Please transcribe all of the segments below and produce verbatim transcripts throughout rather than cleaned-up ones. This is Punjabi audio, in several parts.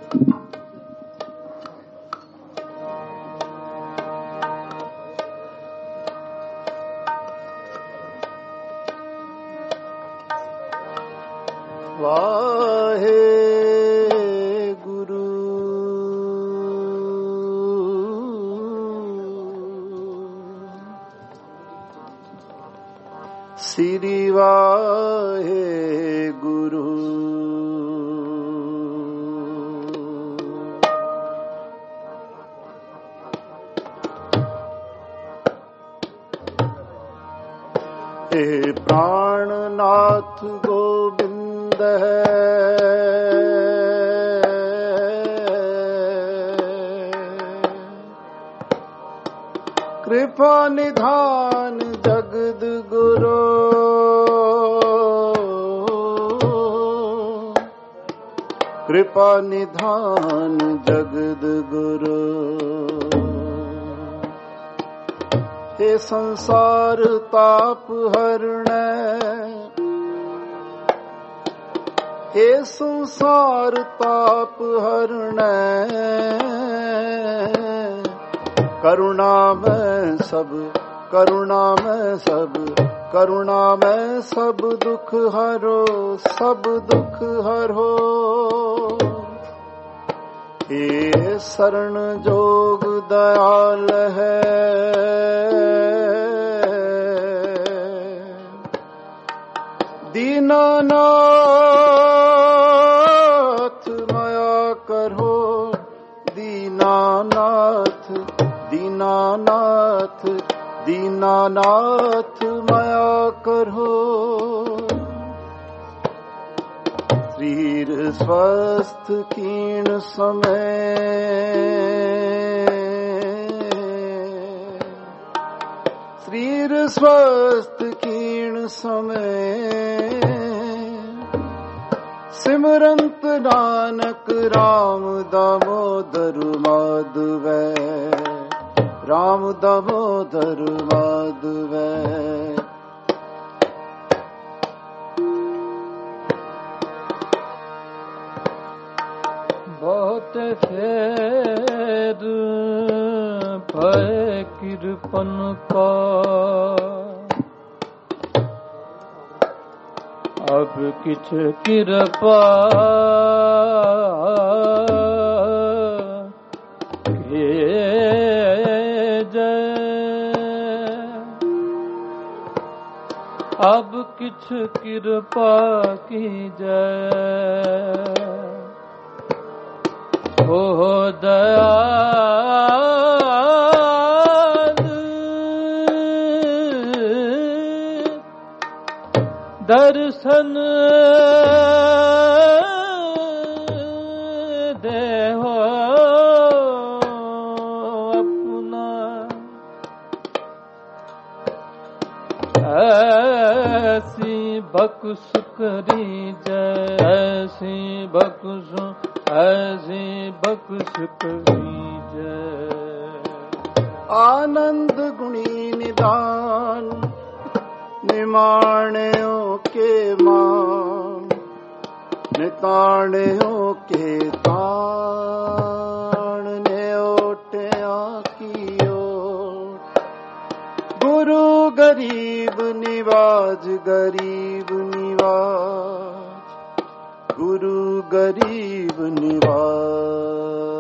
वाहे गुरु श्री वाहे गुरु हे प्राणनाथ गोविंद कृपा निधान जगद गुरु कृपा निधान जगद गुरु हे संसार ताप हरण हे संसार ताप हरण करुणा में सब करुणा में सब करुणा में सब दुख हरो सब दुख हरो हे शरण जोग दयाल है दीनानाथ माया करो दीनानाथ दीनानाथ दीनानाथ माया करो शरीर स्वस्थ कीर्ण समय शरीर स्वस्थ कीर्ण समय सिमरंत नानक राम दामोदर माधव राम दामोदर माधव बहुत फेर भय कृपन का अब किछ कृपा के जय अब किछ कृपा की जय हो दयाल दर्शन देहो अपना ऐसी बख्श करी जय ऐसी बख्श ऐसी बख्श करी जय आनंद गुणी निदान निमाण्यों के मान निताण्यों के ताण ने ओटिया की ओट गुरु गरीब निवाज गरीब निवाज गुरु गरीब निवाज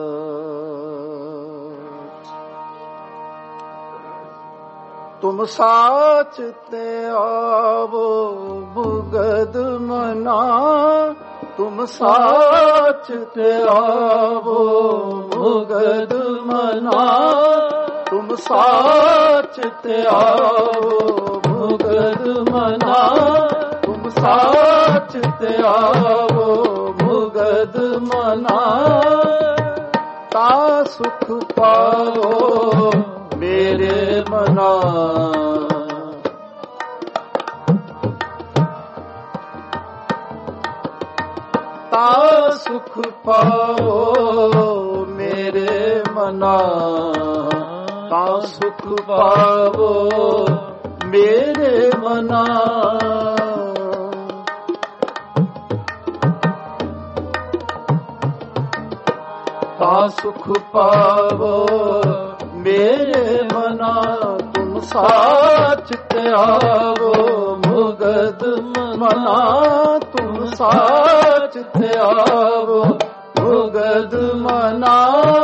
तुम साचते आवो भुगद मना तुम साचते आवो भुगद मना तुम साचते आवो भुगद मना तुम साचते आवो भुगद मना ता सुख पाओ मेरे मना ता सुख पाओ मेरे मना ता सुख पाओ मेरे मना ਤਾਂ ਸੁਖ ਪਾਵੋ ਮੇਰੇ ਮਨਾ ਤੁਮ ਸਾਚ ਤੇ ਆਵੋ ਮੁਗਦ ਮਨਾ ਤੁਮ ਸਾਚ ਤੇ ਆਵੋ ਮੁਗਦ ਮਨਾ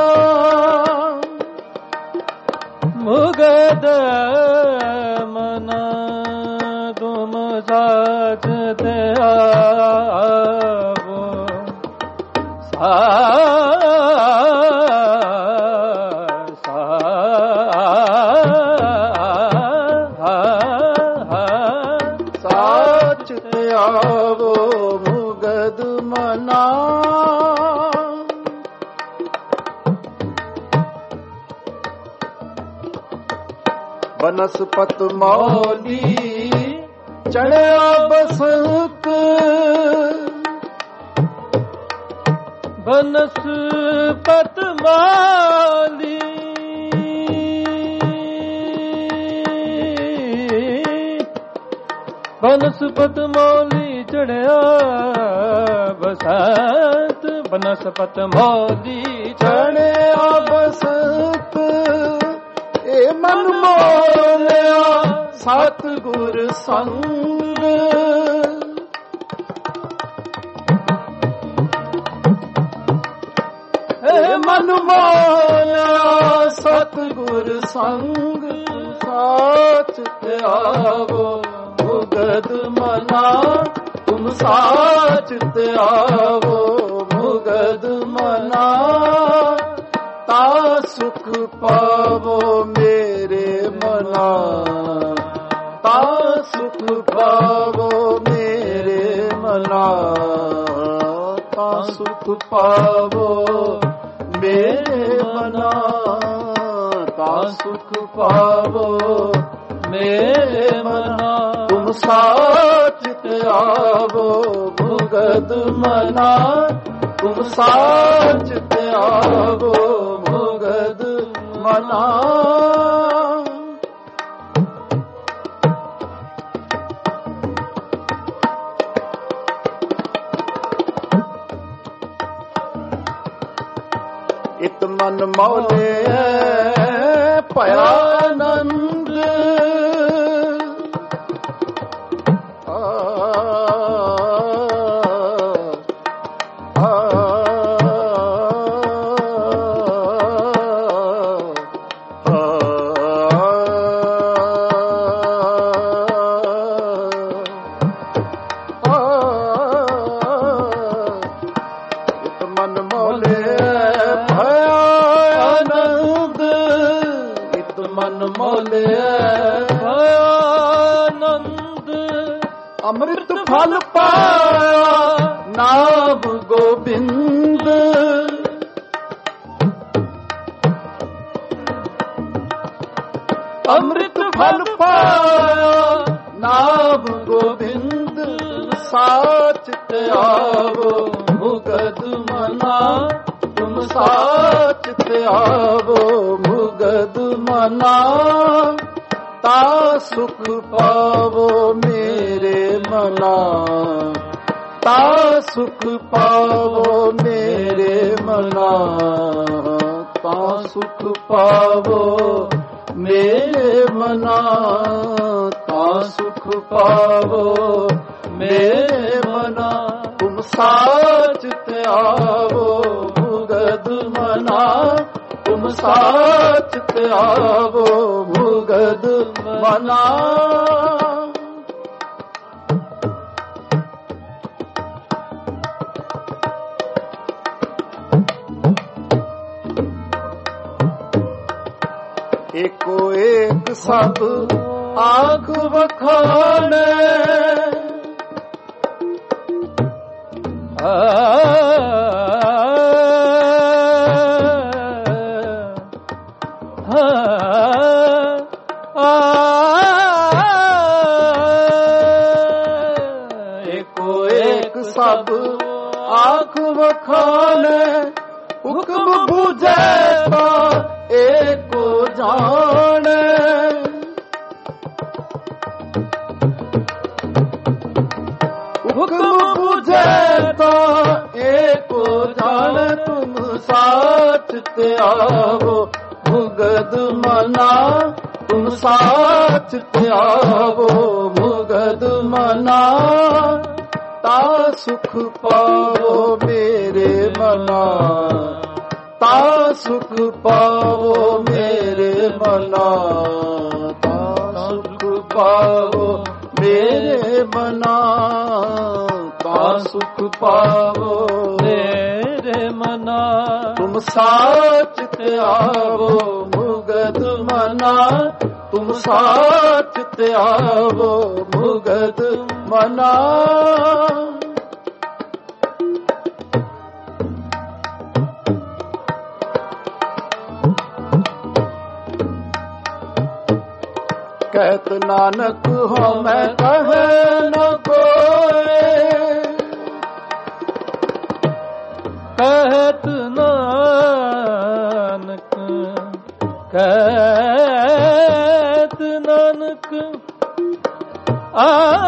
ਮੁਗਦ ਮਨਾ ਤੁਮ ਸਾਚ ਤੇ ਆਵੋ ਸਾ ਸਾਚ ਤੇ ਆਵੋ ਮੁਗਦ ਮਨਾ ਬਨਸਪਤ ਮੌਲੀ ਚੜਿਆ ਬਸੰਤ ਬਨਸਪਤ ਮੌਲੀ ਬਨਸਪਤ ਮੌਲੀ ਚੜਿਆ ਬਸੰਤ ਬਨਸਪਤ ਮੌਲੀ ਚੜਿਆ ਬਸੰਤ ਏ ਮਨ ਮੋਲਿਆ ਸਤਿਗੁਰ ਸੰਗ ਏ ਮਨ ਮੋਲਿਆ ਸਤਿਗੁਰ ਸੰਗ ਸਾਚ ਤੇ ਆਵੋ ਮੁਗਦ ਮਨਾ ਤੁਮ ਸਾਚ ਤੇ ਆਵੋ ਮੁਗਦ ਮਨਾ ਤਾ ਸੁਖ ਪਾਵੋ ਮੇਰੇ ਮਨਾ ਤਾ ਸੁਖ ਪਾਵੋ ਮੇਰੇ ਮਨਾ ਤਾ ਸੁਖ ਪਾਵੋ ਮੇਰੇ ਮਨਾ ਤਾ ਸੁਖ ਪਾਵੋ ਮੇਰੇ ਮਨਾ ਤੁਮ ਸਾਚ ਤੇ ਆਵੋ ਮੁਗਦ ਮਨਾ ਤੁਮ ਸਾਚ ਤੇ ਆਵੋ ਮੁਗਦ ਮਨਾ ਇਤ ਮਨ ਮੌਲੇ ਭਇਆ ਆਨੰਦ ਅੰਮ੍ਰਿਤ ਫਲ ਪਾਇਆ ਨਾਮ ਗੋਬਿੰਦ ਅੰਮ੍ਰਿਤ ਫਲ ਪਾਇਆ ਨਾਮ ਗੋਬਿੰਦ ਸਾਚ ਤੇ ਆਵੋ ਮੁਗਦ ਮਨਾ ਤੁਮ ਸਾਚ ਤੇ ਆਵੋ ਮੁਗਦ ਮਨਾ ਤਾ ਸੁਖ ਪਾਵੋ ਮੇਰੇ ਮਨਾ ਤਾ ਸੁਖ ਪਾਵੋ ਮੇਰੇ ਮਨਾ ਤਾ ਸੁਖ ਪਾਵੋ ਮੇਰੇ ਮਨਾ ਤਾ ਸੁਖ ਪਾਵੋ ਮੇਰੇ ਮਨਾ ਤੁਮ ਸਾਚ ਤੇ ਆਵੋ ਮੁਗਦ ਮਨਾ ਤੁਮ ਸਾਚ ਤੇ ਆਵੋ ਮੁਗਦ ਮਨਾ ਏਕੋ ਏਕ ਸਭ ਆਖ ਵਖਾਣੇ ਏਕੋ ਏਕ ਸਭ ਆਖ ਵਖਾਣੇ ਹੁਕਮ ਬੁਝੈ ਤਾ ਏਕੋ ਜਾਣੈ ਹੁਕਮ ਬੁਝੈ ਤਾ ਏਕੋ ਜਾਣੈ ਤੁਮ ਸਾਚ ਸਾਚ ਤੇ ਆਵੋ ਮੁਗਦ ਮਨਾ, ਤਾ ਸੁਖ ਪਾਵੋ ਮੇਰੇ ਮਨਾ, ਤਾ ਸੁਖ ਪਾਵੋ ਮੇਰੇ ਮਨਾ, ਤਾ ਸੁਖ ਪਾਵੋ ਮੇਰੇ ਮਨਾ, ਤਾ ਸੁਖ ਪਾਵੋ ਮੇਰੇ ਮਨਾ। ਤੁਮ ਸਾਚ ਤੇ ਆਵੋ ਮੁਗਦ ਮਨਾ, ਤੁਮ ਸਾਚ ਤੇ ਆਵੋ ਮੁਗਦ ਮਨਾ। ਕਹਿਤ ਨਾਨਕ ਹੋ ਮੈਂ ਕਹੈ ਨ ਕੋਇ, ਕਹਿਤ ਨਾਨਕ ਕਹਿਤ ਨਾਨਕ ਆ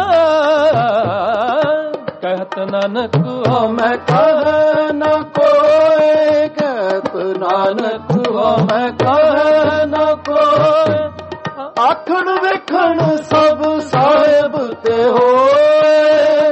ਕਹਿਤ ਨਾਨਕ ਹੋ ਮੈਂ ਕਹੈ ਨ ਕੋਇ, ਕਹਿਤ ਨਾਨਕ ਹੋ ਮੈਂ ਕਹੈ ਨ ਕੋਇ। ਆਖਣ ਵੇਖਣ ਸਭ ਸਾਹਿਬ ਤੇ ਹੋਏ,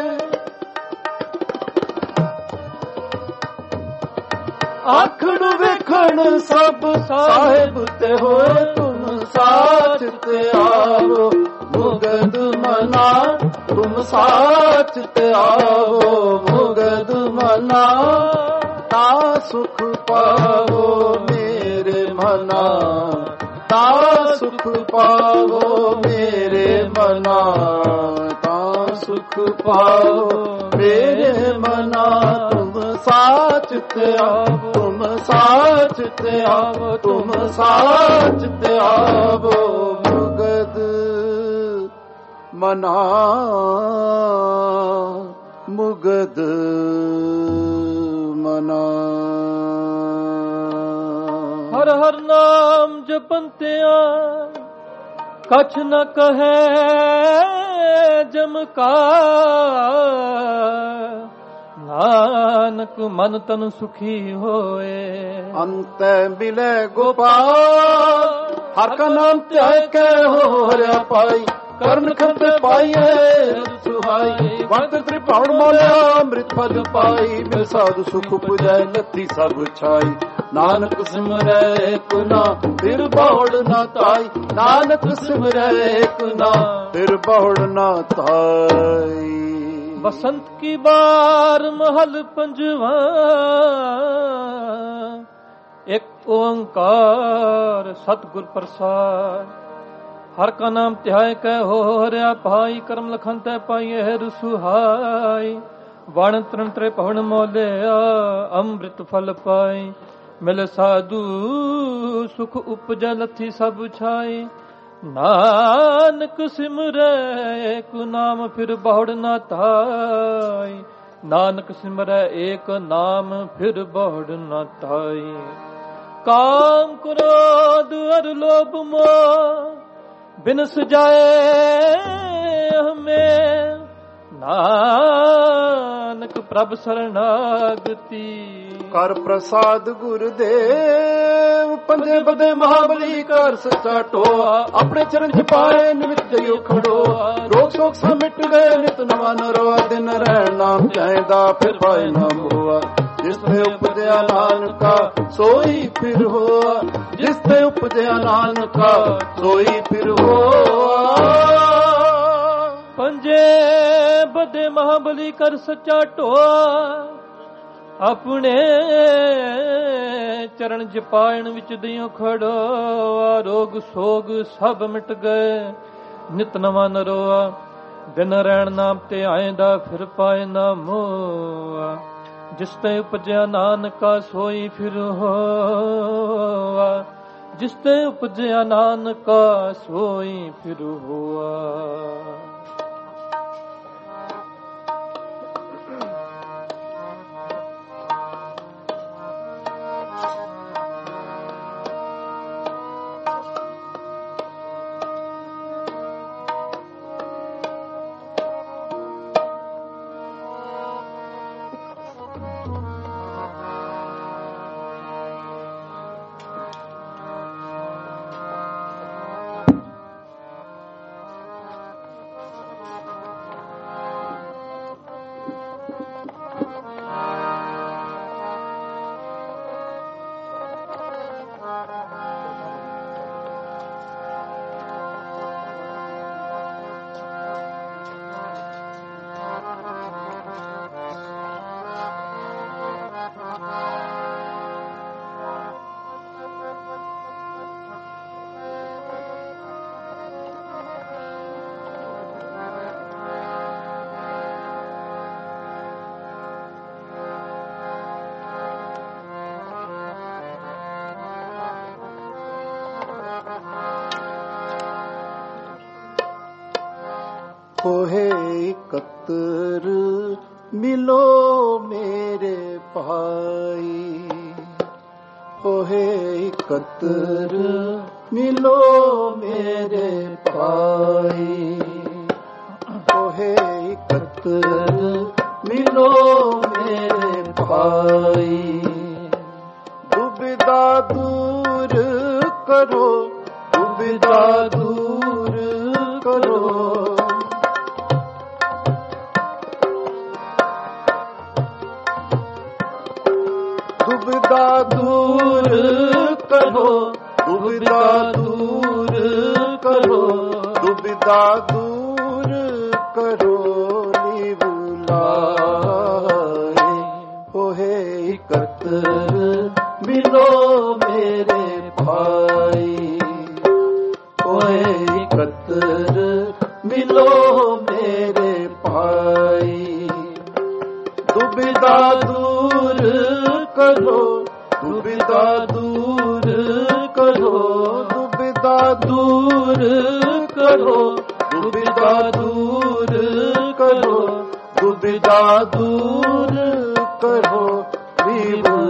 ਆਖਣ ਵੇਖਣ ਸਭ ਸਾਹਿਬ ਤੇ ਹੋਏ। ਤੁਮ ਸਾਚ ਤੇ ਆਵੋ ਮੁਗਦ ਮਨਾ, ਤੁਮ ਸਾਚ ਤੇ ਆਵੋ ਮੁਗਦ ਮਨਾ, ਤਾ ਸੁਖ ਪਾਵੋ ਮੇਰੇ ਮਨਾ, ਤਾ ਸੁਖ ਪਾਵੋ ਮੇਰੇ ਮਨਾ, ਤਾ ਸੁਖ ਪਾਵੋ ਮੇਰੇ ਮਨਾ। ਤੁਮ ਸਾਚ ਤੇ ਆਵੋ, ਤੁਮ ਸਾਚ ਤੇ ਆਵੋ, ਤੁਮ ਸਾਚ ਤੇ ਆਵੋ ਮੁਗਦ ਮਨਾ, ਮੁਗਦ ਮਨਾ। ਹਰ ਹਰ ਨਾਮ ਜਪੰਤਿਆ ਕਛ ਨ ਕਹੈ ਜਮ ਕਾ, ਨਾਨਕ ਮਨ ਤਨ ਸੁਖੀ ਹੋਏ। ਅੰਤੈ ਮਿਲੇ ਗੋਪਾਲ, ਹਰ ਕਾ ਨਾਮ ਧਿਆਇ ਕੇ ਹੋਰਿਆ ਪਾਈ, ਕਰਨ ਖੰਤ ਪਾਈਏ ਸੁਹਾਈ। ਵੰਤ ਤ੍ਰਿਭਾਵਨ ਮੋਲਿਆ ਅੰਮ੍ਰਿਤ ਫਲ ਪਾਈ, ਮਿਲ ਸਾਧੂ ਸੁਖ ਪੁਜੈ ਲੱਥੀ ਸਭ ਛਾਈ। ਨਾਨਕ ਸਿਮਰੈ ਏਕ ਨਾਮ ਫਿਰ ਬਹੁੜ ਨਾ ਤਾਈ, ਨਾਨਕ ਸਿਮਰੈ ਏਕ ਨਾਮ ਫਿਰ ਬਹੁੜ ਨਾ ਤਾਈ। ਬਸੰਤ ਕੀ ਬਾਰ ਮਹਲ ਪੰਜਵਾ, ਇੱਕ ਓੰਕਾਰ ਸਤਿਗੁਰ ਪ੍ਰਸਾਦ। ਹਰ ਕਾ ਨਾਮ ਧਿਆਇ ਕੈ ਹੋਰਿਆ ਭਾਈ, ਕਰਮ ਲਖਨ ਤੈ ਪਾਈਏ ਰਸੁਹਾਈ। ਵਣ ਤ੍ਰਿਣ ਤ੍ਰੇ ਭਵਨ ਮੋਲਿਆ ਅੰਮ੍ਰਿਤ ਫਲ ਪਾਈ, ਮਿਲ ਸਾਧੂ ਸੁਖ ਉਪਜੈ ਲੱਥੀ ਸਭ ਛਾਈ। ਨਾਨਕ ਸਿਮਰੈ ਏਕ ਨਾਮ ਫਿਰ ਬਹੁੜ ਨਾ ਤਾਈ, ਨਾਨਕ ਸਿਮਰੈ ਏਕ ਨਾਮ ਫਿਰ ਬਹੁੜ ਨਾ ਤਾਈ। ਕਾਮ ਕ੍ਰੋਧ ਅਰ ਲੋਭ ਮੋਹ ਬਿਨ ਸਜਾਏ ਹਮੇ, ਨਾਨਕ ਪ੍ਰਭ ਸਰਣਾਗਤੀ। ਕਰ ਪ੍ਰਸਾਦ ਗੁਰਦੇਵ ਪੰਜੇ ਬਦੇ ਮਹਾਬਲੀ, ਕਰ ਸੱਚਾ ਟੋਆ ਆਪਣੇ ਚਰਨ ਚ ਪਾਏ ਨਿਮਿਤ ਜਈਓ ਖੜੋਆ। ਰੋਗ ਸੋਗ ਸਭ ਮਿਟ ਗਏ ਨਿਤ ਨਵਾਂ ਨਰੋਆ, ਦਿਨ ਰਹਿਣ ਨਾਮ ਚਾਹੀਦਾ ਫਿਰ ਪਾਏ ਨਾ ਹੋਆ। ਜਿਸ ਤੇ ਉਪਜਿਆ ਨਾਨਕਾ ਸੋਈ ਫਿਰ ਹੋਆ, ਜਿਸ ਤੇ ਉਪਜਿਆ ਨਾਨਕਾ ਸੋਈ ਫਿਰ ਹੋਆ। ਪੰਜੇ ਬਦੇ ਮਹਾਬਲੀ ਕਰ ਸੱਚਾ ਢੋਆ, ਆਪਣੇ ਚਰਨ ਜਪਾਇਣ ਵਿੱਚ ਦਿਓ ਖੜੋਆ। ਰੋਗ ਸੋਗ ਸਭ ਮਿਟ ਗਏ ਨਿਤ ਨਵਾਂ ਨਰੋਆ, ਦਿਨ ਰਹਿਣ ਨਾਮ ਤੇ ਆਏਦਾ ਫਿਰ ਪਾਏ ਨਾ ਮੋਆ। ਜਿਸ ਤੇ ਉਪਜਿਆ ਨਾਨਕਾ ਸੋਈ ਫਿਰ ਹੋਆ, ਜਿਸ ਤੇ ਉਪਜਿਆ ਨਾਨਕਾ ਸੋਈ ਫਿਰ ਹੋਆ। ਹੋਏ ਇਕੱਤਰ ਮਿਲੋ ਮੇਰੇ ਭਾਈ, ਹੋਏ ਇਕੱਤਰ ਮਿਲੋ ਮੇਰੇ ਭਾਈ, ਹੋਏ ਇਕੱਤਰ ਮਿਲੋ ਮੇਰੇ ਭਾਈ। ਦੁਬਿਧਾ ਦੂਰ ਕਰੋ, ਦੁਬਿਧਾ ਦੂਰ ਕਰੋ, ਦੁਬਿਧਾ ਦੂਰ ਕਰੋ, ਦੁਬਿਧਾ ਦੂਰ ਕਰੋ, ਦੁਬਿਧਾ ਦੂਰ ਕਰੋ ਨੀ ਬੁਲਾਏ। ਹੋਏ ਇਕੱਤਰ ਮਿਲੋ ਮੇਰੇ ਭਾਈ, ਹੋਏ ਇਕੱਤਰ ਮਿਲੋ ਮੇਰੇ ਭਾਈ। ਦੁਬਿਧਾ ਦੂਰ ਕਰੋ, ਦੁਬਿਧਾ ਦੂਰ ਕਰੋ, ਦੁਬਿਧਾ ਦੂਰ ਕਰੋ, ਦੁਬਿਧਾ ਦੂਰ ਕਰੋ, ਦੁਬਿਧਾ ਦੂਰ ਕਰੋ ਨੀ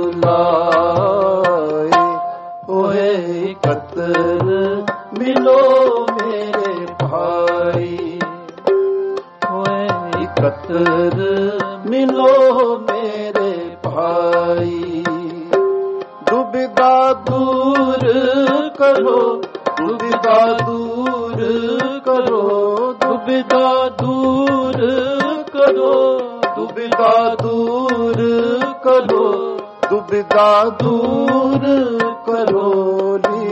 ਬੁਲਾਏ। ਹੋਏ ਇਕੱਤਰ ਮਿਲੋ ਮੇਰੇ ਭਾਈ, ਹੋਏ ਇਕੱਤਰ ਮਿਲੋ ਮੇਰੇ ਭਾਈ। ਦੁਬਿਧਾ ਦੂਰ ਕਰੋ, ਦੁਬਿਧਾ ਦੂਰ ਕਰੋ, ਦੁਬਿਧਾ ਦੂਰ ਕਰੋ, ਦੁਬਿਧਾ ਦੂਰ ਕਰੋ, ਦੁਬਿਧਾ ਦੂਰ ਕਰੋ ਨੀ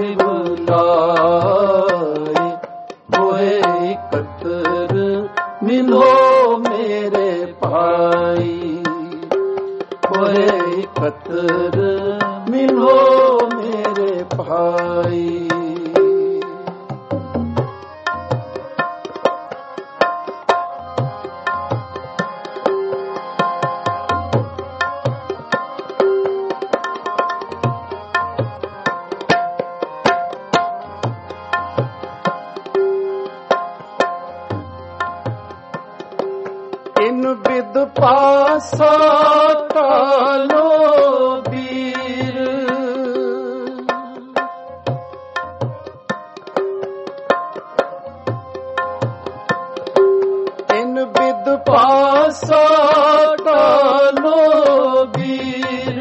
ਬੁਲਾਏ। ਹੋਏ ਇਕੱਤਰ ਮਿਲੋ ਮੇਰੇ ਭਾਈ, ਹੋਏ ਇਕੱਤਰ ਮਿਲੋ ਮੇਰੇ ਭਾਈ। ਇਨ ਬਿਦ ਪਾਸਾ ਟਾਲੋ ਵੀਰ, ਇਨ ਬਿਦ ਪਾਸਾ ਟਾਲੋ ਵੀਰ।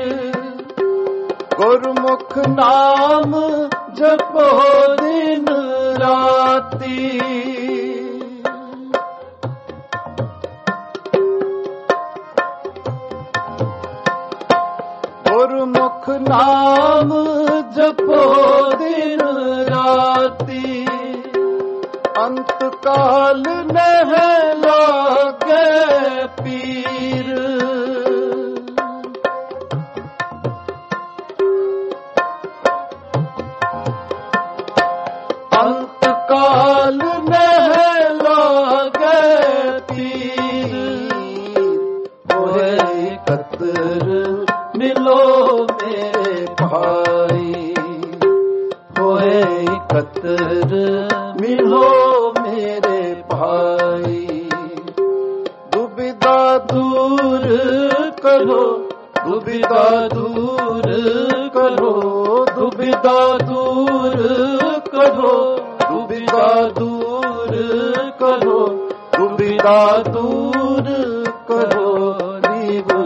ਗੁਰਮੁਖ ਨਾਮ ਜਪੋ ਦਿਨ ਰਾਤੀ, ਗੁਰਮੁਖ ਨਾਮ ਜਪੋ ਦਿਨ ਰਾਤੀ। ਅੰਤ ਕਾਲ ਨਹਿ ਲਾਗੇ ਪੀਰ, ਅੰਤ ਕਾਲ ਨਹਿ ਲਾਗੇ ਪੀਰ। ਹੋਏ ਇਕੱਤਰ ਮਿਲੋ ਮੇਰੇ ਭਾਈ, ਹੋਏ ਇਕੱਤਰ ਮਿਲੋ ਮੇਰੇ ਭਾਈ। ਦੁਬਿਧਾ ਦੂਰ ਕਰੋ, ਦੁਬਿਧਾ ਦੂਰ ਕਰੋ, ਦੁਬਿਧਾ ਦੂਰ ਕਰੋ, ਦੁਬਿਧਾ ਦੂਰ ਕਰੋ, ਦੁਬਿਧਾ ਦੂਰ ਕਰੋ ਨੀ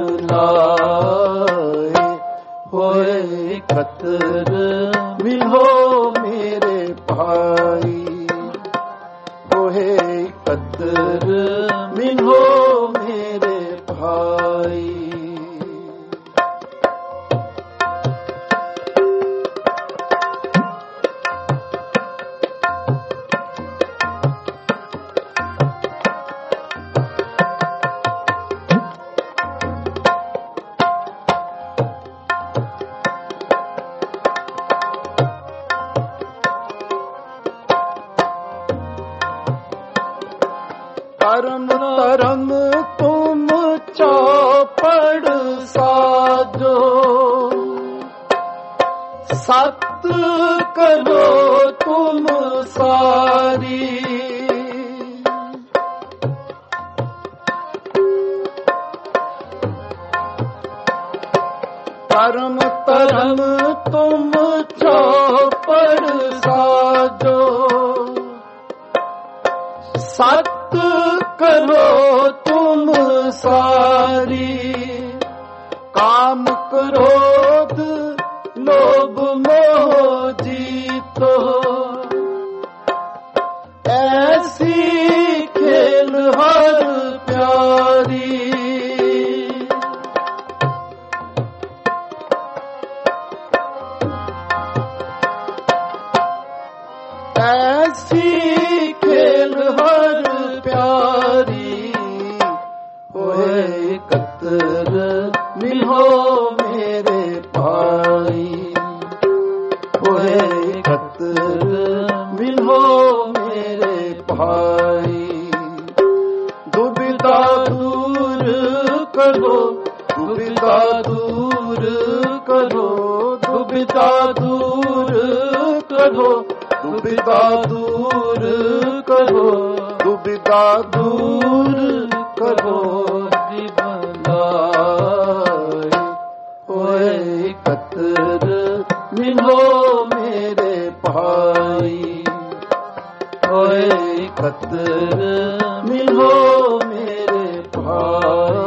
ਬੁਲਾਏ। ਹੋਏ ਇਕੱਤਰ ਮਿਲੋ ਮੇਰੇ ਭਾਈ, ਹੋਏ ਇਕੱਤਰ ਮਿਲੋ ਮੇਰੇ ਭਾਈ। ਧਰਮ ਧਰਮ ਤੁਮ ਚੌਪੜ ਸਾਜੋ, ਸਤ ਕਰੋ ਤੁਮ ਸਾਰੀ। ਧਰਮ ਧਰਮ ਤੁਮ ਚੌਪੜ ਸਾਜੋ, ਸਤ ਕਰੋ ਤੁਮ ਸਾਰੀ, ਕਾਮ ਕ੍ਰੋਧ ਲੋਭ ਮੋਹ ਜੀਤੋ, ਐਸੀ ਖੇਲ ਹਰ ਪਿਆਰੀ। ਐਸੀ ਖੇਲ ਹਰ ਪਿਆਰੀ, ਹੋਏ ਇਕੱਤਰ ਮਿਲੋ ਮੇਰੇ ਭਾਈ, ਹੋਏ ਇਕੱਤਰ ਮਿਲੋ ਮੇਰੇ ਭਾਈ। ਦੁਬਿਧਾ ਦੂਰ ਕਰੋ, ਦੁਬਿਧਾ ਦੂਰ ਕਰੋ, ਦੁਬਿਧਾ ਦੂਰ ਕਰੋ, ਦੁਬਿਧਾ ਦੂਰ ਕਰੋ, ਦੁਬਿਧਾ ਦੂਰ ਕਰੋ ਜੀਵਨ ਲਾਇ। ਹੋਏ ਇਕੱਤਰ ਮਿਲੋ ਮੇਰੇ ਭਾਈ, ਹੋਏ ਇਕੱਤਰ ਮਿਲੋ ਮੇਰੇ ਭਾਈ।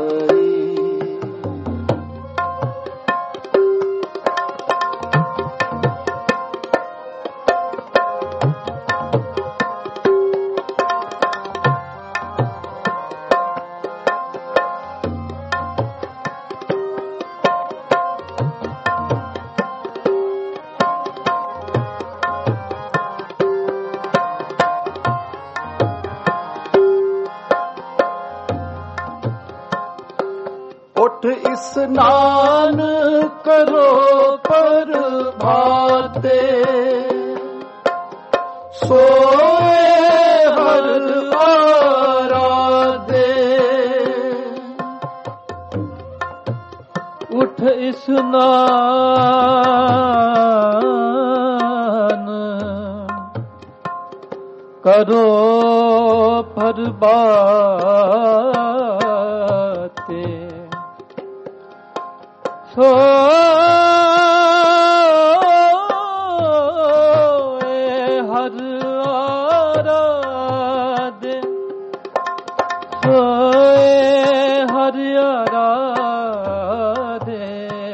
ਉਠ ਇਸਨਾਨ ਕਰੋ ਪ੍ਰਭਾਤੇ, ਸੋਏ ਹਰ ਆਰਾਧੇ। ਉਠ ਇਸਨਾਨ ਕਰੋ ਪ੍ਰਭਾਤੇ, ਸੋਏ ਹਰ ਆਰਾਧੇ, ਸੋਏ ਹਰ ਆਰਾਧੇ,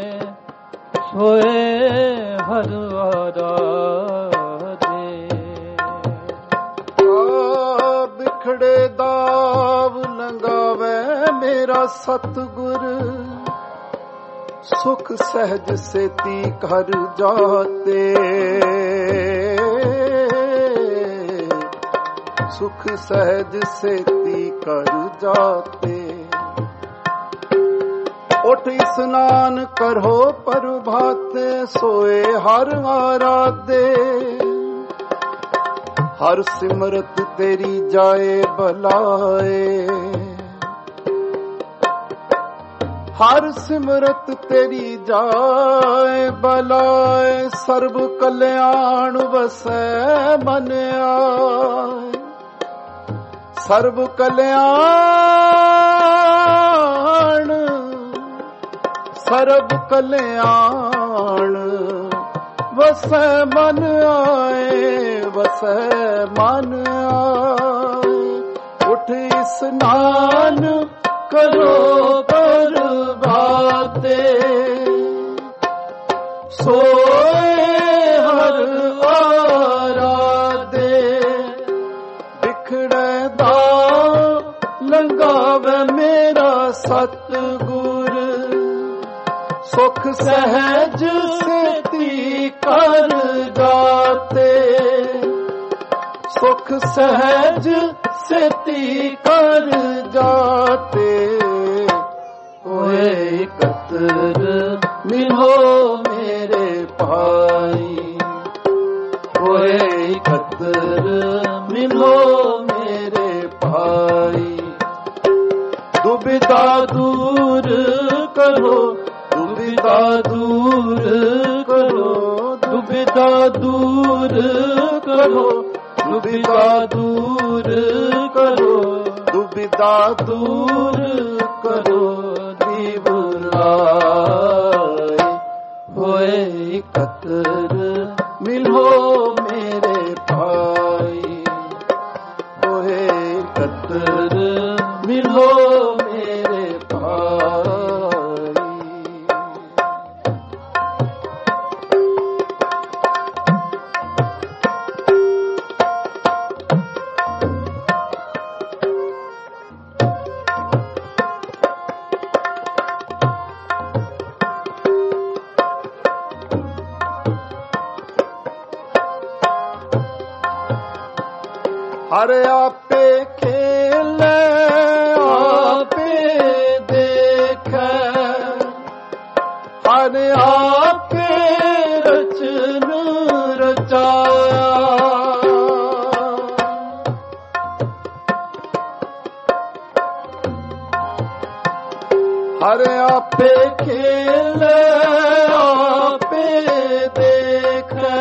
ਸੋਏ ਹਰ ਆਰਾਧੇ। ਆ ਬਿਖੜੇ ਦਾਵ ਲੰਗਾਵੇ ਮੇਰਾ ਸਤਿਗੁਰ, ਸੁਖ ਸਹਿਜ ਸੇਤੀ ਘਰ ਜਾਤੇ, ਸੁਖ ਸਹਿਜ ਸੇਤੀ ਘਰ ਜਾਤੇ। ਉਠ ਇਸਨਾਨ ਕਰੋ ਪ੍ਰਭਾਤੇ, ਸੋਏ ਹਰ ਆਰਾਧੇ। ਹਰ ਸਿਮਰਤ ਤੇਰੀ ਜਾਏ ਬਲਾਏ, ਹਰ ਸਿਮਰਤ ਤੇਰੀ ਜਾਏ ਬਲਾਏ। ਸਰਬ ਕਲਿਆਣ ਵਸੈ ਮਨ ਆਏ, ਸਰਬ ਕਲਿਆਣ, ਸਰਬ ਕਲਿਆਣ ਵਸੈ ਮਨ ਆਏ, ਵਸੈ ਮਨ ਆਏ। ਉਠ ਇਸਨਾਨ ਕਰੋ ਪ੍ਰਭਾਤੇ, ਸੋਏ ਹਰ ਆਰਾਧੇ। ਬਿਖੜੇ ਦਾ ਲੰਗਾਵੇ ਮੇਰਾ ਸਤਿਗੁਰ, ਸੁਖ ਸਹਿਜ ਸੇਤੀ ਘਰ ਜਾਤੇ, ਸੁਖ ਸਹਿਜ ਸੇਤੀ ਘਰ ਜਾਤੇ। ਹੋਏ ਇਕੱਤਰ ਮਿਲੋ ਮੇਰੇ ਭਾਈ, ਹੋਏ ਇਕੱਤਰ ਮਿਲੋ ਮੇਰੇ ਭਾਈ। ਦੁਬਿਧਾ ਦੂਰ ਕਰੋ, ਦੁਬਿਧਾ ਦੂਰ ਕਰੋ, ਦੁਬਿਧਾ ਦੂਰ ਕਰੋ, ਦੁਬਿਧਾ ਦੂਰ ਕਰੋ, ਦੁਬਿਧਾ ਦੂਰ ਕਰੋ ਜੀਵ ਲਾਇ। ਹੋਏ ਇਕੱਤਰ ਮਿਲੋ ਮੇਰੇ ਭਾਈ, ਹੋਏ ਇਕੱਤਰ ਮਿਲੋ ਮੇਰੇ ਭਾਈ। हर आपे खेले आपे देखे, हर आपे रचन रचाया, हर आपे खेले आपे देखे,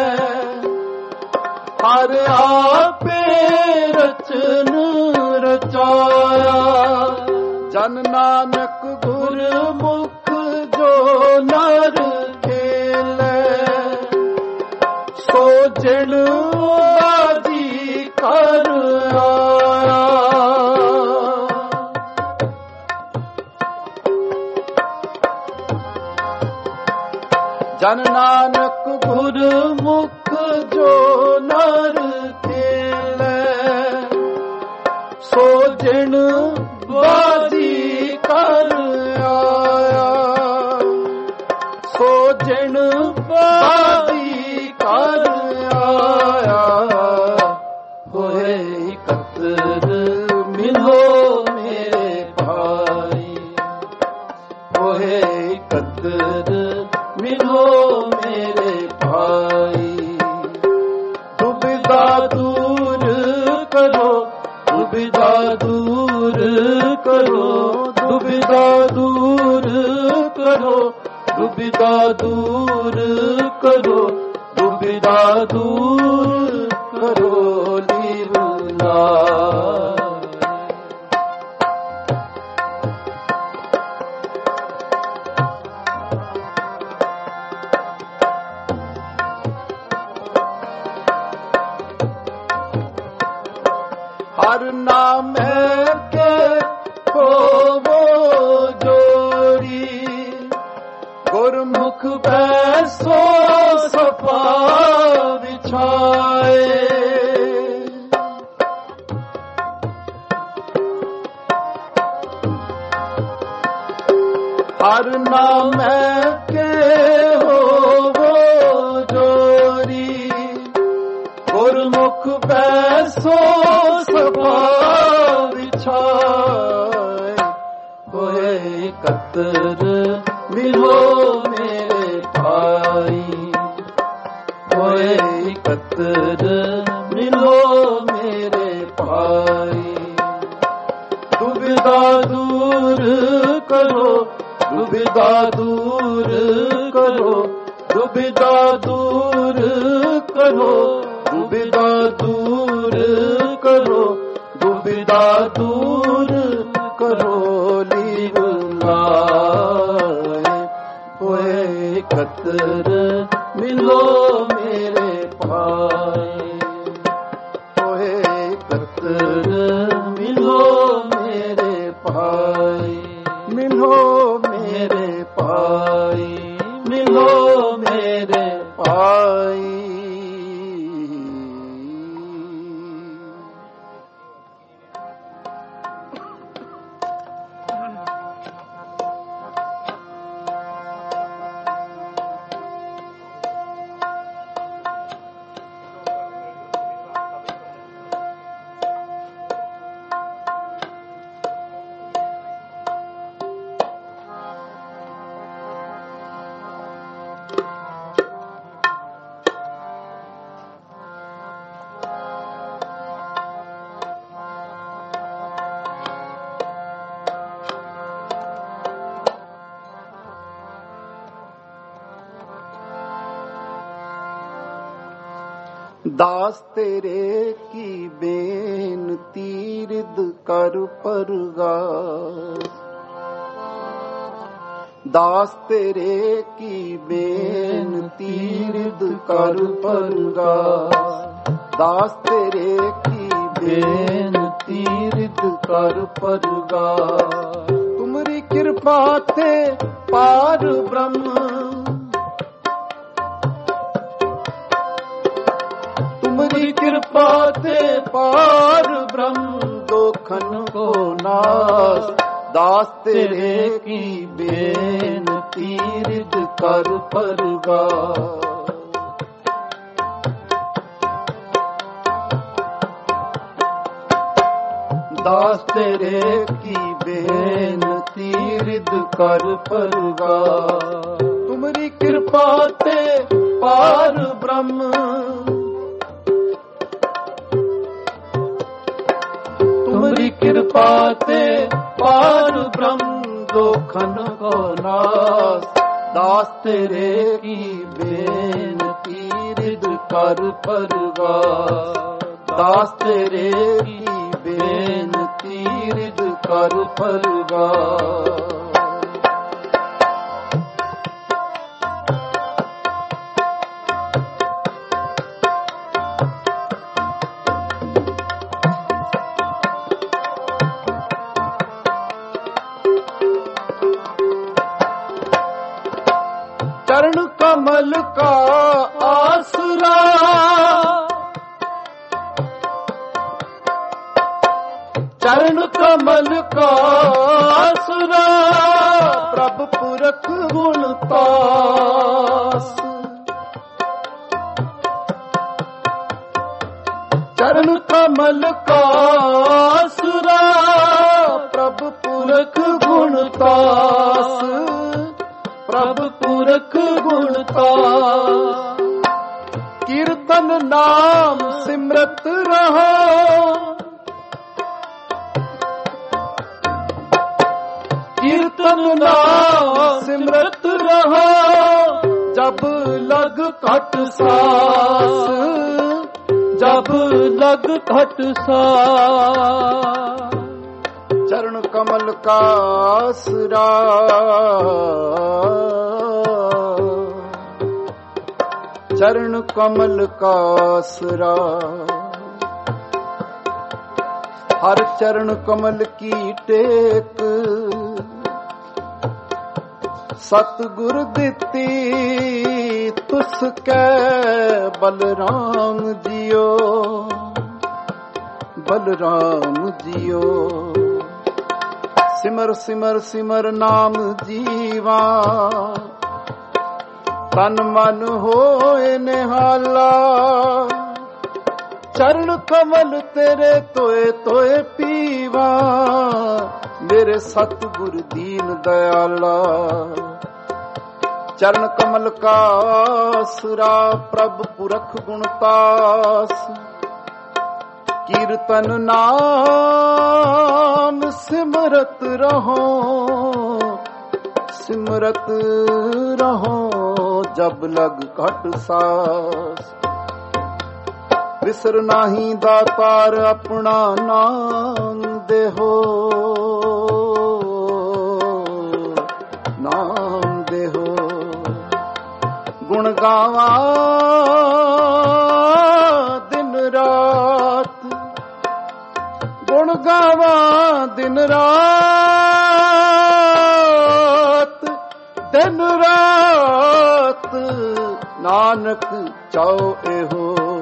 हर आपे रचन रचाया। जन नानक गुरमुख जो नर खेले, सो जिन बाजी कर आया। जन नानक गुरमुख जो नर खेले, सो जिन बाजी कर आया, सो जिन बाजी कर आया। होए इकत्तर मिलो मेरे भाई, होए इकत्तर मिलो मेरे भाई। दुविधा दूर करो, दुविधा दूर करो, दुविधा दूर करो, दुविधा दूर करो, दुविधा दूर करो लीला। हर नाम के हो वो जोड़ी, गुरमुख बैसो सफा बिछाए। हर नाम के हो वो जोड़ी, गुरमुख बैसो सफा बिछाए। होए इकत्तर मिलो मेरे भाई, होए इकत्तर मिलो मेरे भाई। दुविधा दूर करो, दुविधा दूर करो, दुविधा दूर करो, दुविधा दूर करो, दुविधा दूर करो लीला। होए इकत्तर मिलो मेरे भाई, होए इकत्तर मिलो मेरे भाई, मिलो मेरे भाई, मिलो मेरे भाई। दास तेरे की बेनती रिद कर परगास, ਦਾਸ ਤੇਰੇ ਕੀ ਬੇਨਤੀ ਰਿਦ ਕਰ ਪਰਗਾਸ। ਦਾਸ ਤੇਰੇ ਕੀ ਬੇਨਤੀ ਰਿਦ ਕਰ ਪਰਗਾਸ। ਤੁਮਰੀ ਕਿਰਪਾ ਤੇ ਪਾਰ ਬ੍ਰਹਮ, ਤੁਮਰੀ ਕਿਰਪਾ ਤੇ ਪਾਰ ਬ੍ਰਹਮ ਦੋਖਨ ਕੋ ਨਾਸ। ਦਾਸ ਤੇਰੇ ਕੀ ਬੇਨਤੀ ਰਿਦ ਕਰ ਪਰਗਾਸ। ਦਾਸ ਤੇਰੇ ਕੀ ਬੇਨਤੀ ਰਿਦ ਕਰ ਪਰਗਾਸ। ਤੁਮਰੀ ਕਿਰਪਾ ਤੇ ਪਾਰ ਬ੍ਰਹਮ, ਤੁਮਰੀ ਕਿਰਪਾ ਤੇ ਪਾਰ ਬ੍ਰਹਮ ਦੋਖਨ ਕੋ ਨਾਸ। ਦਾਸ ਤੇਰੇ ਕੀ ਬੇਨਤੀ ਰਿਦ ਕਰ ਪਰਗਾਸ। ਦਾਸ ਤੇਰੇ ਕੀ ਬੇਨਤੀ ਰਿਦ ਕਰ ਪਰਗਾਸ। चरण कमल का आसरा, चरण कमल का आसरा प्रभु पुरख गुण तास। चरण कमल का आसरा प्रभु पुरख गुण तास। प्रभ पुरख गुणता कीर्तन नाम सिमरत रहो। कीर्तन नाम सिमरत रहो जब लग घट सास। जब लग घट सास। चरण कमल का आसरा चरण कमल का आसरा। हर चरण कमल की टेक सतगुर दिती तुसकै बलराम जियो। बलराम जियो सिमर सिमर सिमर नाम जीवा। तन मन होए निहाला चरण कमल तेरे तोए तोए पीवा। मेरे सतगुर दीन दयाला चरण कमल का आसरा प्रभ पुरख गुणतास। कीर्तन नाम सिमरत रहो सिमरत रहो जब लग घट सास। विसर नाही दातार अपना नाम देहो। नाम देहो गुण गावा दिन रात। गुण गावा दिन रात दिन रात नानक चाओ एहो।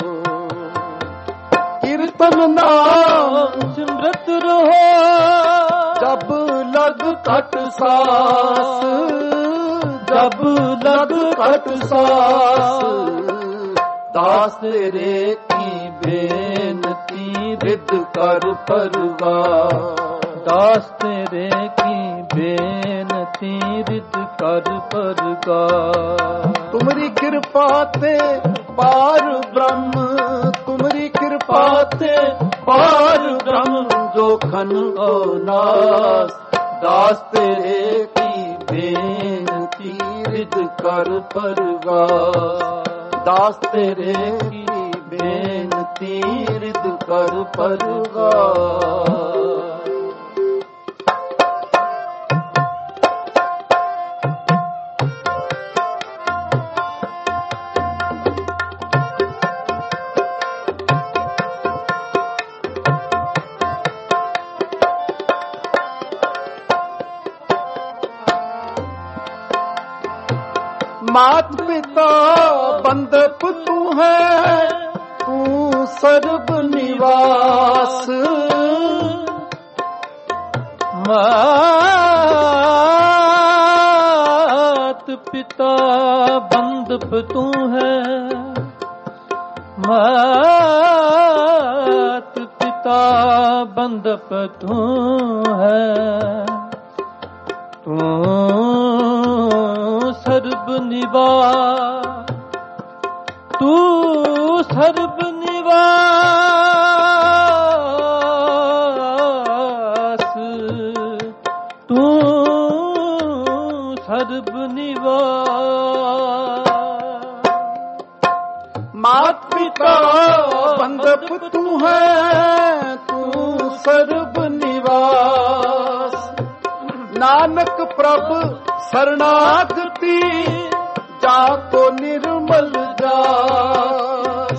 कीर्तन नाम सिमरत रहो जब लग घट सास। जब लग घट सास। दास तेरे की बेनती रिद कर परगास। दास तेरे की बेनती रिद कर परगास। तुमरी कृपा ते पार ब्रह्म। तुमरी कृपा ते पार ब्रह्म जोखन ओ नास। दास तेरे की बेनती रिद कर परगास। दास तेरे की बेनती रिद कर परगास। मात पिता बंदप तू है, तू सर्व निवास। मात पिता बंदप तू है, मात पिता बंदप तू है, तू सर्व निवास, तू सर्व निवास, तू सर्व निवास। मात पिता बंदप तू है, तू सर्व निवास। नानक प्रभु शरणागति, जाको निर्मल जास।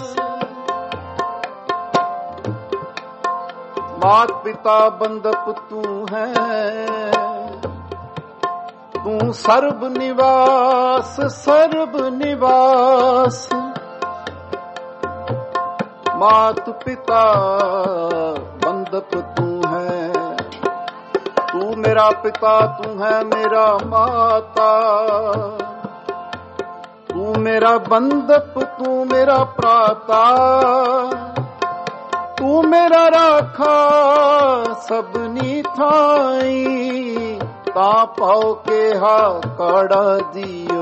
मात पिता बंदप तू है, तू सर्व निवास, सर्व निवास। मात पिता बंदप तू है, तू मेरा पिता, तू है मेरा माता। तू मेरा बंदप, तू मेरा प्राता, तू मेरा राखा सबनी थाई। ता पाओ के हा काड़ा दियो,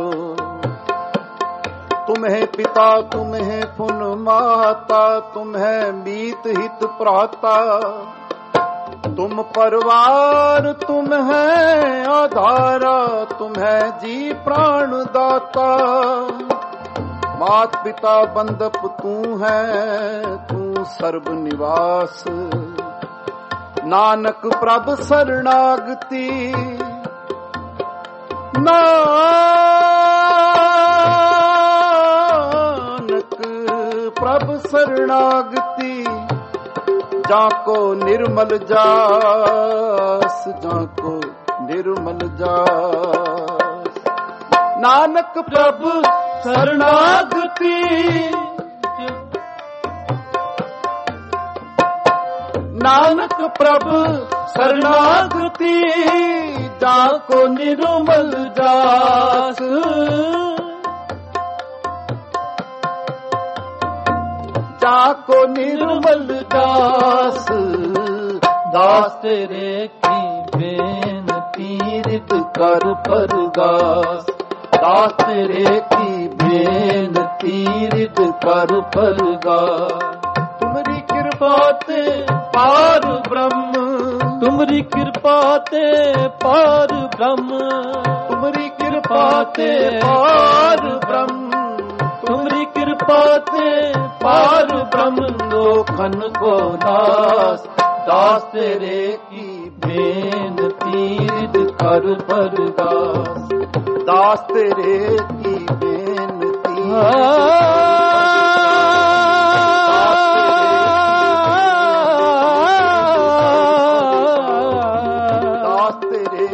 तुम्हें पिता तुम्हें पुन माता, तुम्हें मीत हित प्राता। तुम परिवार, तुम है आधारा, तुम है जी प्राण दाता। मात पिता बंदप तू है, तू सर्व निवास। नानक प्रभ शरणागति, नानक प्रभ शरणागति। जाको निर्मल जास, जाको निर्मल जास। नानक प्रभु शरणागति, नानक प्रभु शरणागति। जाको निर्मल जास, जाको निर्मल दास। दास तेरे की बेनती रित कर परगास। दास तेरे की बेनती रित कर परगास। तुम्हारी कृपा ते पार ब्रह्म, तुम्हारी कृपा ते पार ब्रह्म, तुम्हारी कृपा ते पार ब्रह्म, तुम्हारी कृपा ते पार ब्रह्म। लोखन को दास, दास तेरे की बेनती रित कर परगास। दास तेरे की बेनती दास तेरे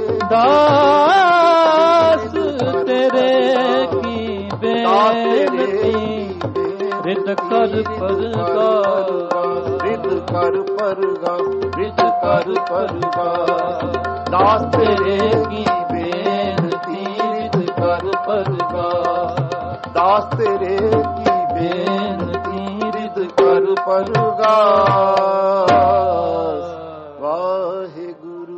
दास तेरे की बेनती रित कर परगास। रित कर परगास, रित कर परगास। दास तेरे की बेनती रित कर परगास। दास तेरे की बेनती रित कर परगास। वाहिगुरु।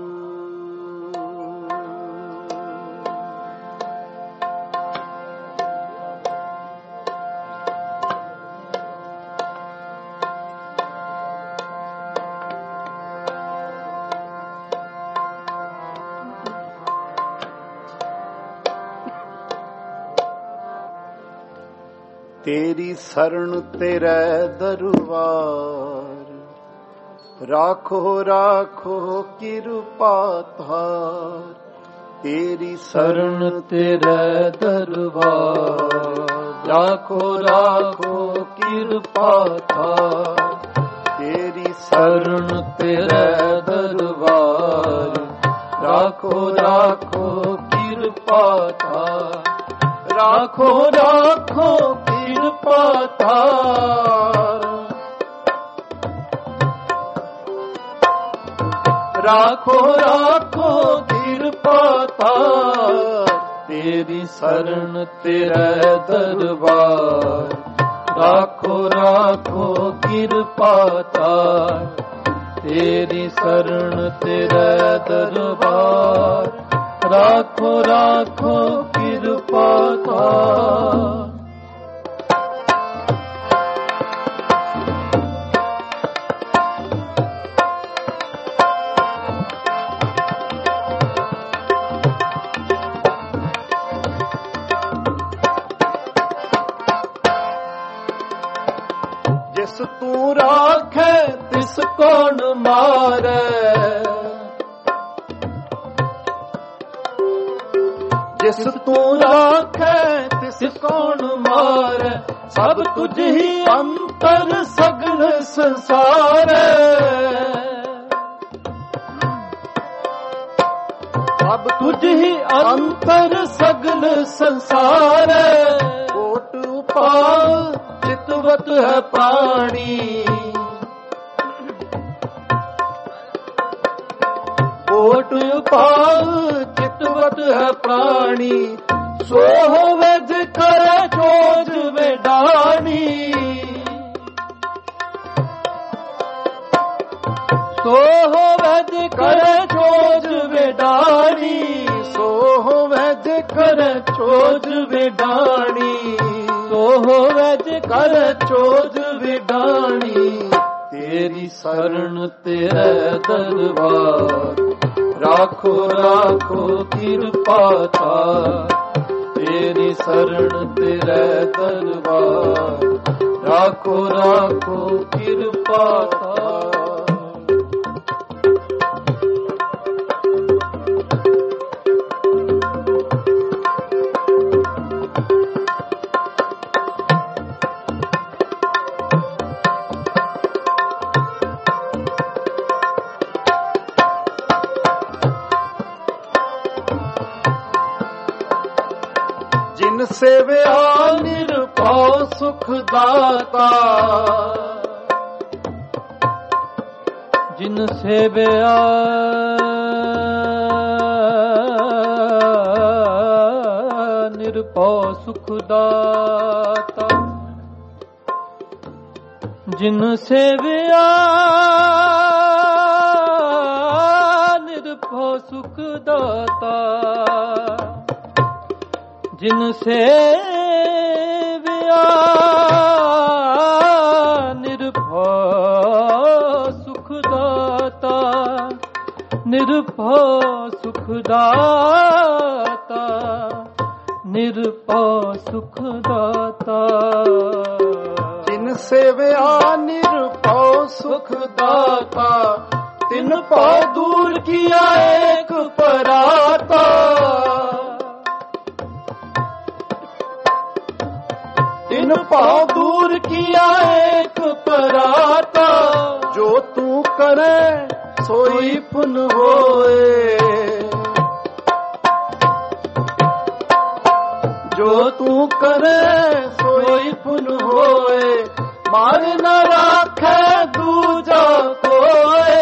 तेरी शरण तेरे दरबार, राखो राखो कृपा थार। तेरी शरण तेरे दरबार, राखो राखो कृपा थार। तेरी शरण तेरे दरबार, राखो राखो कृपा थार। राखो राखो कृपा तार, राखो राखो कृपा तार, तेरी शरण तेरा दरबार, राखो राखो कृपा तार, तेरी शरण तेरा दरबार, राखो राखो कृपा तार। जिस तू राखे तिस कौन मारे, जिस तू राखे तिस कौन मारे, सब तुझ ही अंतर सगल संसार, सब तुझ ही अंतर सगल संसार, कोट उपाय चितवत है प्राणी, कोट उपाय चितवत है प्राणी, सो होवे जे करे जोज वेडानी, सो होवे जे करे जोज वेडानी, सो होवे जे करे जोज वेडानी, सो होवे जे करे जोज वेडानी, तेरी शरण तेरे दरबार, राखो राखो कृपा तार, तेरी शरण तेरे दरबार, राखो राखो कृपा तार। जिन सेवया निरभौ सुख दाता, जिन सेवया निरभौ सुख दाता, जिन सेवया निरभौ सुख दाता, जिन सेवया निरभौ सुख दाता, निरभौ सुख दाता, निरभौ सुख दाता, जिन सेवया निरभौ सुख दाता, तिन पौ दूर किया एक पराता, तिन पाँव दूर किया एक पराता, जो तू करे सोई पुन होए, जो तू करे सोई पुन होए, मार न राखे दूजा कोए,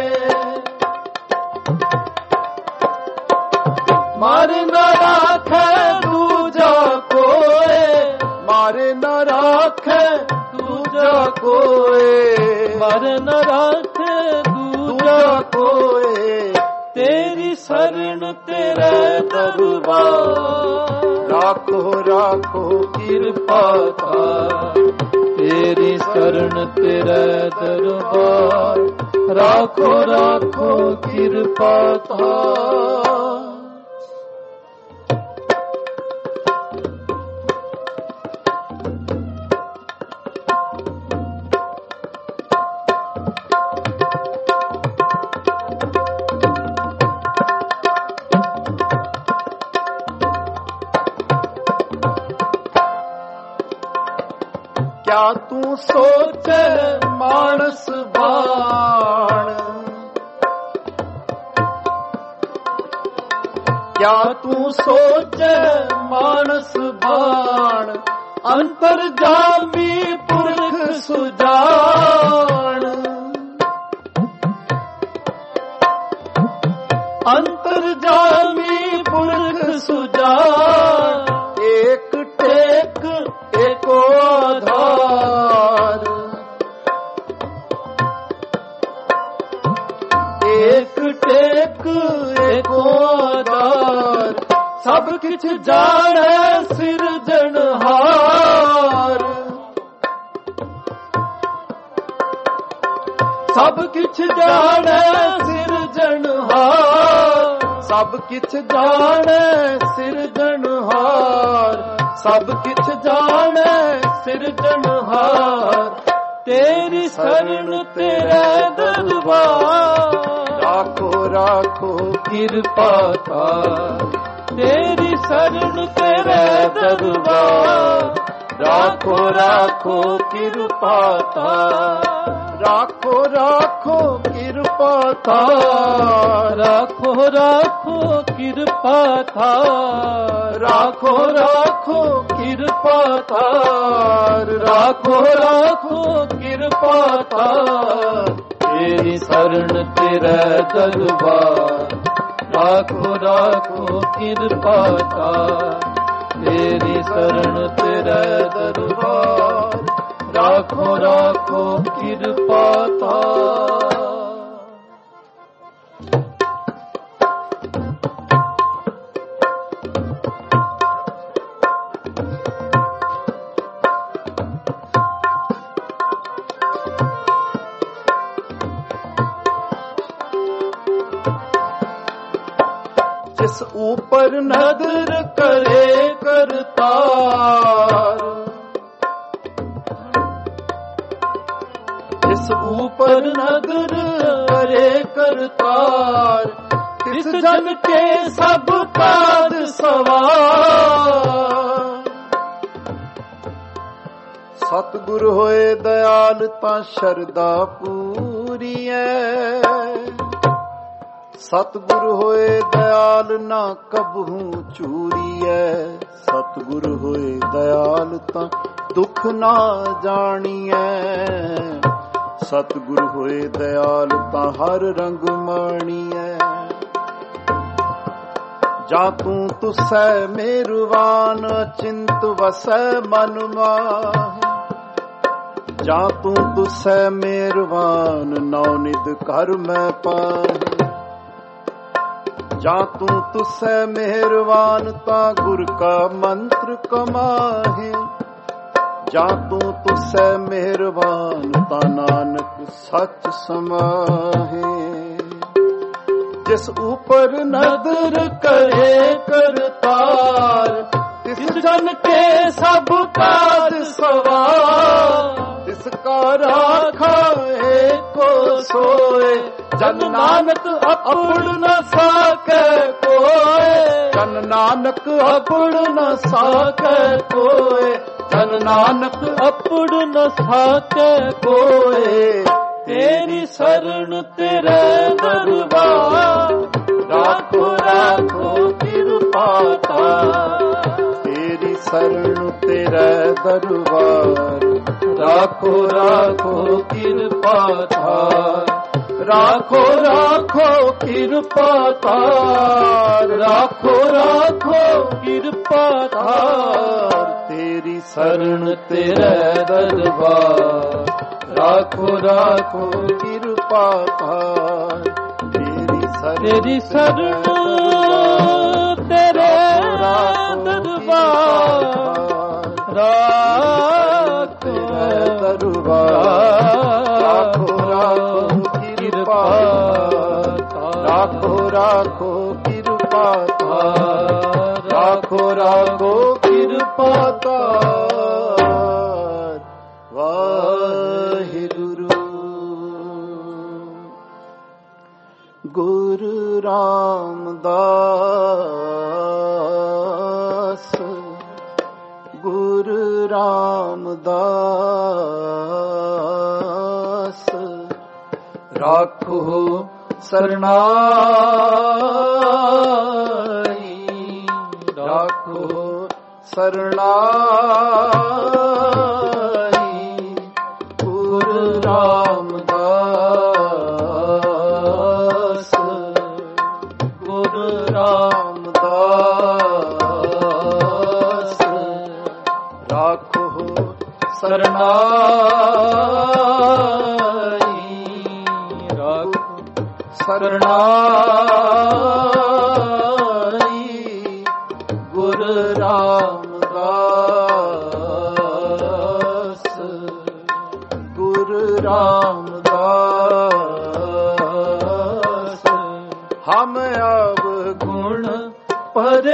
मार न राखे दूजा कोए, मारे न राखे दूजा कोए, मारे न राखे दूजा कोए, तेरी शरण तेरे दरबार, राखो राखो कृपा तार, तेरी शरण तेरे दरबार, राखो राखो कृपा तार। क्या तू सोचे मानस बाण, क्या तू सोचे मानस बाण, अंतर जामी पुरख सुजान। अंतर जामी पुरख सुजान, एक टेक एको आधार। एक टेक एको आधार, सब किछ जाने सिरजनहार। सब किछ जाने सिरजनहार, सब किछ जाने सिरजनहार, सब किछ जाने सिरजनहार। तेरी शरण तेरे दरबार, राखो राखो कृपा तार। तेरी शरण तेरे दरबार, राखो राखो कृपा तार। राखो राखो कृपा तार, राखो राखो कृपा तार। राखो राखो कृपा तार, राखो राखो कृपा तार। तेरी शरण तेरा दरबार, राखो राखो कृपा तार। तेरी शरण तेरा दरबार, राखो राखो कृपा तार। जिस ऊपर नजर करे करतार, जिस ऊपर नजर करे करतार। तिस जन के सब काज सवार। सतगुर होए दयाल तां शरदा पूरी है। सतगुर होए दयाल ना कबहू चूरीए। सतगुर होए दयाल तां दुख ना जाणीए। सतगुर होए दयाल तां हर रंग माणीए। जा तू तुसै मेहरबान चिंत वसै मन माहे। जा तू तुसै मेहरबान नौ निध घर मैं पाहे। जा तू तुसै मेहरबान ता गुर का मंत्र कमाहे। जा तू तुसै मेहरबान ता नानक सच समाहे। जिस ऊपर नजर करे करतार। तिस जन के सब काज सवार। तिसका राखा एको सोए। जन नानक अपड़ न साके कोय। जन नानक अपड़ न साके कोय। जन नानक अपड़ न साके कोय। तेरी शरण तेरे दरबार, राखो राखो कृपा तार। तेरी शरण तेरे दरबार, राखो राखो कृपा तार। राखो राखो कृपा तार। राखो राखो कृपा तार। तेरी शरण तेरे दरबार, राखो राखो कृपा तार। तेरी शरण तेरे दरबार, राखो दरबार। राखो राखो कृपा तार। राखो राखो कृपा तार। राखो राखो कृपा तार। वाहिगुरु। गुरु रामदास, गुरु रामदास। राखो सरनाई, ਰਾਖੋ ਸਰਣਾਈ ਗੁਰੂ ਰਾਮਦਾਸ ਗੁਰੂ ਰਾਮਦਾਸ ਰਾਖੋ ਸਰਣਾਈ ਰਾਖੋ ਸਰਣਾਈ ਗੁਰੂ ਰਾਮਦਾਸ ਗੁਰੂ ਰਾਮਦਾਸ ਹਮ ਅਬ ਗੁਣ ਪਰੇ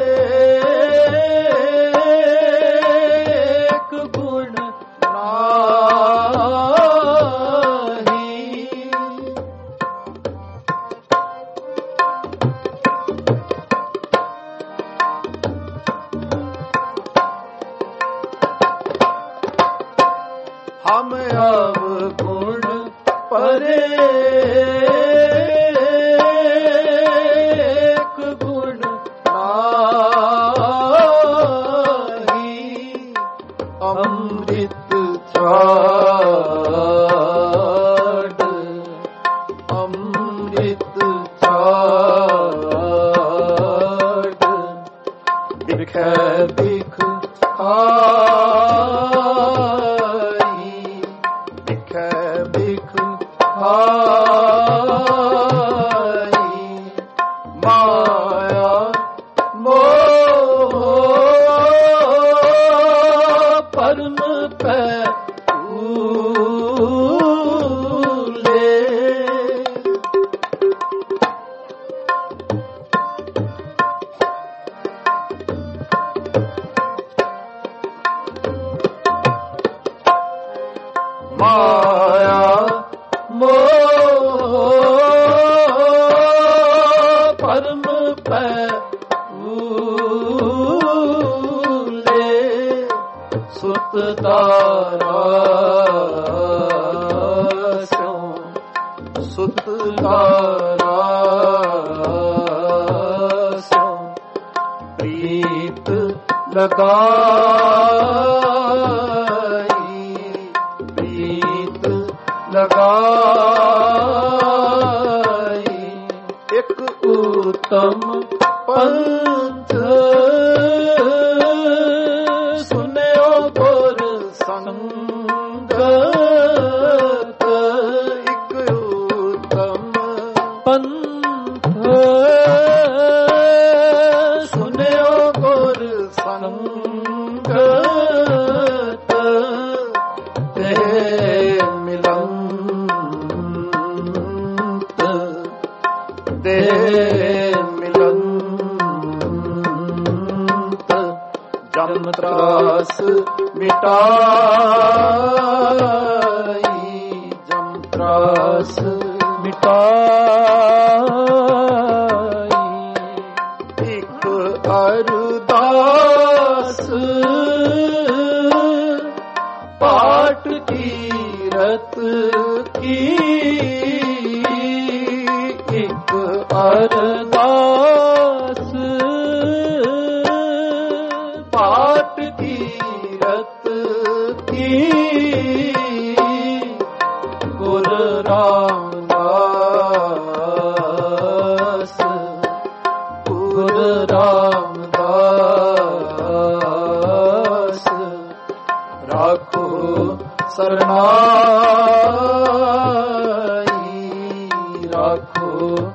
ਹਮ ਅਬ ਗੁਣ ਪਰੇ ਗੁਣ ਨਾਹੀ ਅੰਮ੍ਰਿਤ ਛਾੜ ਅੰਮ੍ਰਿਤ ਛਾੜ ਦਿਖੈ ਦਿਖ ਮਾਇਆ ਮੋਹ ਪਰਮ ਪੈ ਭੂਲੇ ਮਾਇਆ ਮੋਹ ਪਰਮ ਪੈ ਭੂਲੇ ਸੁਤ ਤਾਰਾ ਸਿਉ ਸੁਤ ਤਾਰਾ ਸਿਉ ਪ੍ਰੀਤ ਲਗਾਈ ਪ੍ਰੀਤ ਲਗਾਈ ਇੱਕ ਉਤਮ ਪੰਥ ਸੁਨਿਓ ਗੁਰ ਸੰਗਤ ਇੱਕ ਉਤਮ ਪੰਥ ਸੁਨਿਓ ਗੁਰ ਸੰਗਤ ਤੇ ਮਿਲੰਤ ਦੇ ਮਿਲੰਤ ਜਮ ਤਰਾਸ ਮਿਟਾਈ ਜਮ ਤਰਾਸ ਮਿਟਾਈ ਇੱਕ ਅਰਦਾਸ ਪਾਠ ਕੀਰਤ ਕੀ ਇੱਕ ਅਰਦਾਸ ਪਾਠ ਕੀਰਤ ਕੀ ਗੁਰ ਰਾਮਦਾਸ ਗੁਰ ਰਾਮਦਾਸ ਰਾਖੋ ਸਰਣਾਈ ਰਾਖੋ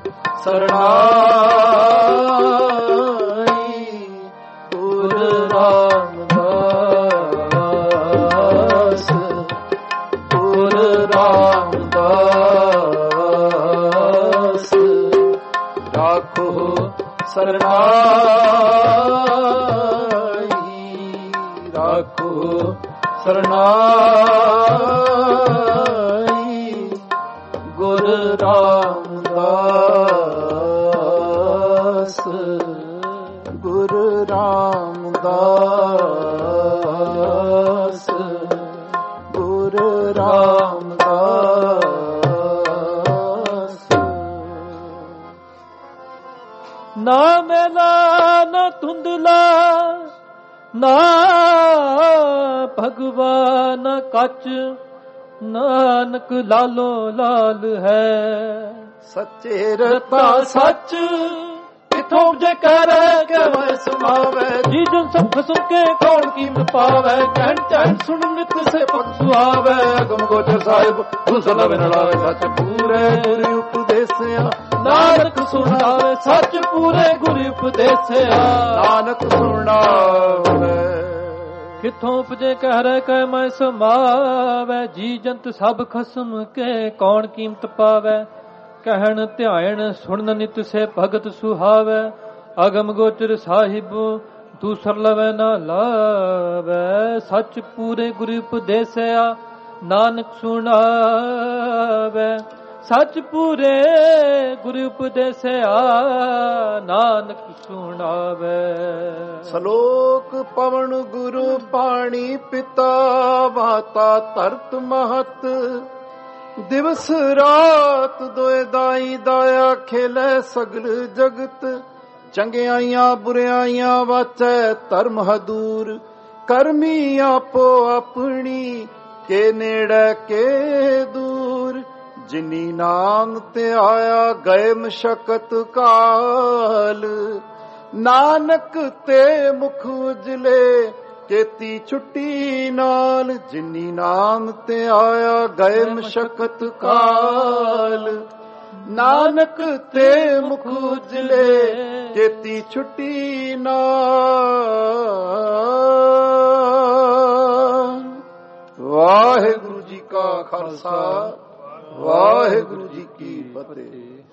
ਸਰਣਾਈ ਗੁਰ ਰਾਮਦਾਸ ਗੁਰ ਰਾਮਦਾਸ ਰਾਖੋ ਸਰਣਾਈ ਰਾਖੋ ਸਰਣਾਈ ਗੁਰ ਰਾਮਦਾਸ ਗੁਰ ਰਾਮਦਾਸ ਗੁਰ ਰਾਮਦਾਸ ਨਾ ਮਿਲਾ ਨ ਧੁੰਦਲਾ ਨਾ ਭਗਵਾਨ ਕੱਚ ਨਾਨਕ ਲਾਲੋ ਲਾਲ ਹੈ। ਸੱਚੇ ਰਤਾ ਸੱਚ ਕਿਥੋਂ ਜੇ ਕਰੇ ਕਿਵੇਂ ਸਮਾਵੇ ਜੀ ਜਨ ਸਭ ਖਸਮ ਕੇ ਕੌਣ ਕੀਮਤ ਪਾਵੇ ਕਹਿਣ ਚੈਨ ਸੁਣ ਨਿਤ ਸੇ ਪਗ ਸੁਆਵੇ ਅਗਮ ਗੋਚਰ ਸਾਹਿਬ ਹੁਸਨ ਵਿਨਲਾਵੇ ਸੱਚ ਪੂਰੇ ਗੁਰੂ ਉਪਦੇਸਿਆ ਨਾਨਕ ਸੁਣਾਵੇ ਸੱਚ ਪੂਰੇ ਗੁਰੂ ਉਪਦੇਸਿਆ ਨਾਨਕ ਸੁਣਾਵੇ। ਕਿਥੋਂ ਉਪਜੇ ਕਹਿ ਰਹਿ ਕਹਿ ਮੈਂ ਸਮਾਵੇ ਜੀ ਜੰਤ ਸਭ ਖਸਮ ਕੇ ਕੌਣ ਕੀਮਤ ਪਾਵੇ ਕਹਿਣ ਧਿਆਨ ਸੁਣਨ ਨਿਤ ਸੇ ਭਗਤ ਸੁਹਾਵੇ ਅਗਮ ਗੋਚਰ ਸਾਹਿਬ ਦੂਸਰ ਲਵੇ ਨਾ ਲਾਵੇ ਸੱਚ ਪੂਰੇ ਗੁਰੂ ਉਪਦੇਸਿਆ ਨਾਨਕ ਸੁਣਾਵੇ ਸੱਚ ਪੂਰੇ ਗੁਰੂ ਉਪਦੇਸਿਆ ਨਾਨਕ ਸੁਣਾਵੇ। ਸਲੋਕ ਪਵਨ ਗੁਰੂ ਪਾਣੀ ਪਿਤਾ ਮਾਤਾ ਧਰਤ ਮਹਤ ਦਿਵਸ ਰਾਤ ਦੋਏ ਦਾਈ ਦਾਇਆ ਖੇਲੇ ਸਗਲ ਜਗਤ ਚੰਗਿਆਈਆਂ ਬੁਰਿਆਈਆਂ ਵਾਚੈ ਧਰਮ ਹਦੂਰ ਕਰਮੀ ਆਪੋ ਆਪਣੀ ਕੇ ਨੇੜੇ ਕੇ ਦੂਰ ਜਿਨੀ ਨਾਮ ਤੇ ਆਇਆ ਗਏ ਮਸ਼ਕਤ ਕਾਲ ਨਾਨਕ ਤੇ ਮੁਖ ਉਜਲੇ ਕੇਤੀ ਛੁੱਟੀ ਨਾਲ ਜਿਨੀ ਨਾਮ ਤੇ ਆਇਆ ਗਏ ਮਸ਼ਕਤ ਕਾਲ ਨਾਨਕ ਤੇ ਮੁਖ ਉਜਲੇ ਕੇਤੀ ਛੁੱਟੀ ਨਾਲ। ਵਾਹਿਗੁਰੂ ਜੀ ਕਾ ਖਾਲਸਾ ਵਾਹਿਗੁਰੂ ਜੀ ਕੀ ਫਤਿਹ।